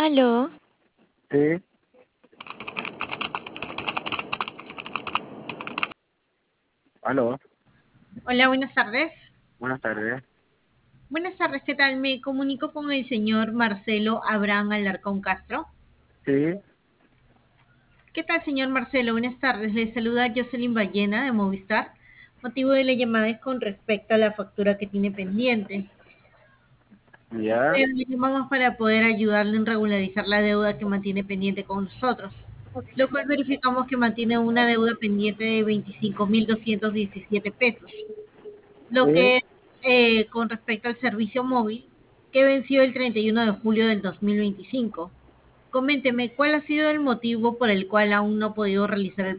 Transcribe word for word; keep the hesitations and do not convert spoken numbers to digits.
Aló, Sí, aló, hola, buenas tardes. buenas tardes. Buenas tardes, ¿qué tal? Me comunico con el señor Marcelo Abraham Alarcón Castro. Sí, ¿Qué tal, señor Marcelo? Buenas tardes. Le saluda Jocelyn Ballena de Movistar. Motivo de la llamada es con respecto a la factura que tiene pendiente. ya, Eh, Le llamamos para poder ayudarle en regularizar la deuda que mantiene pendiente con nosotros. Lo cual verificamos que mantiene una deuda pendiente de veinticinco mil doscientos diecisiete pesos. Lo sí. que eh, con respecto al servicio móvil que venció el treinta y uno de julio del dos mil veinticinco. Coménteme, ¿cuál ha sido el motivo por el cual aún no ha podido realizar el